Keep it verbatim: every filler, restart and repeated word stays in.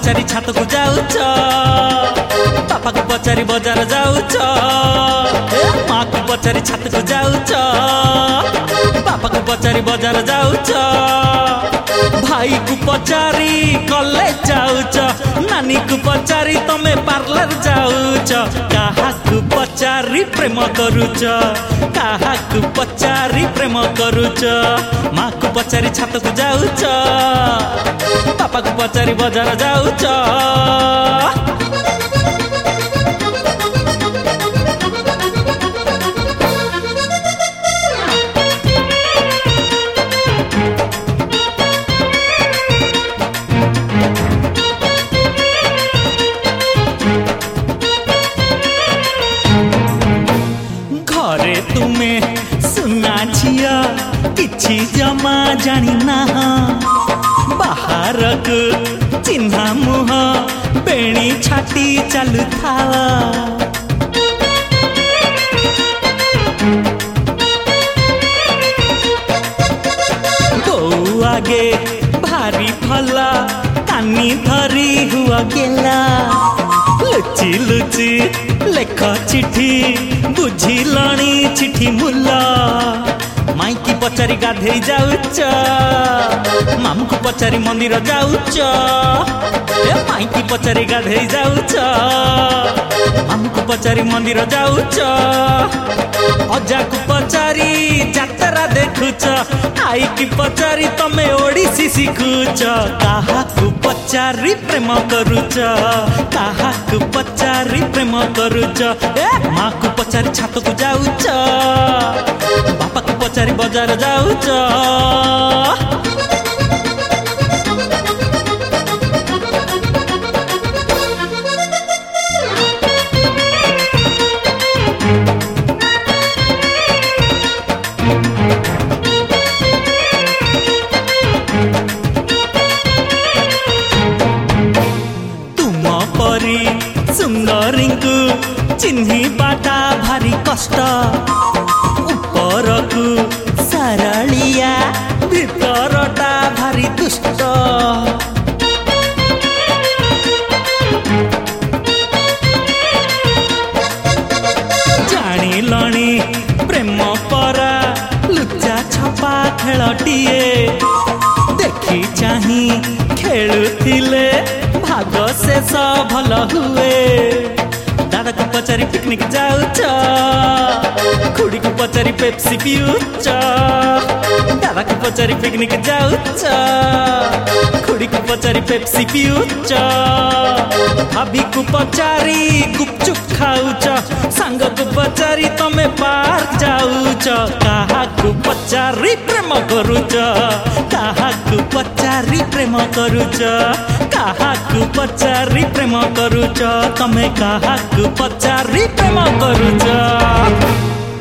पचारि छात को जाऊच बापा को पचारि बजार जाऊच माँ को पचारि छात को जाऊच बापा को पचारि बजार जाऊच भाई को पचारि कॉलेज जाऊच नानी को पचारि तमे पार्लर जाऊच काहाकु पचारि प्रेम करूच काहाकु पचारि प्रेम करूच माँ को पचारि छात को जाऊच बापा को पचारि बजार जाऊच घरे तुमे सुना झिया किछि जमा जानी ना बाहर को चिन्हा मुह बेणी छाटी चलु था बऊ आगे भारी भला कानी धरी हुआ गेला लुचि लुचि लेख चिठी बुझिलणी चिठी मुला माई की पचारि गाधेई जाऊच मामू को पचारि मंदिर जाऊच माई की पचारि गाधेई जाऊच मामू को पचारि मंदिर जाऊच अजा को पचारि जात्रा देखुच आई की पचारि तमे ओडिसी शिखुच काहाकु पचारि प्रेम करूच काहाकु पचारि प्रेम करूच माँ को पचारि छात को जाऊच बापा को पचारि बजार जाऊच सुंदरी को चिन्ही बाटा भारी कष्ट ऊपर को सरलिया भीतरटा भारी दुष्ट जानिलणी प्रेम परा लुचा छपा खेलटिए देखी चाही खेलुथिले भाग शेष भल हुए दादा को पचारि पिकनिक जाऊच खुड़ी को पचारि पेप्सी पियूच दादा को पचारि पिकनिक जाऊच खुड़ी को पचारि पेप्सी पियूच भाभी को पचारि गुपचुप खाऊच सांग को पचारि तमे पार्क जाऊच काहाकु पचारि प्रेम करूच काहाकु पचारि प्रेम करूच काहाकु पचारि प्रेम करूच तमे काहाकु पचारि प्रेम करूच।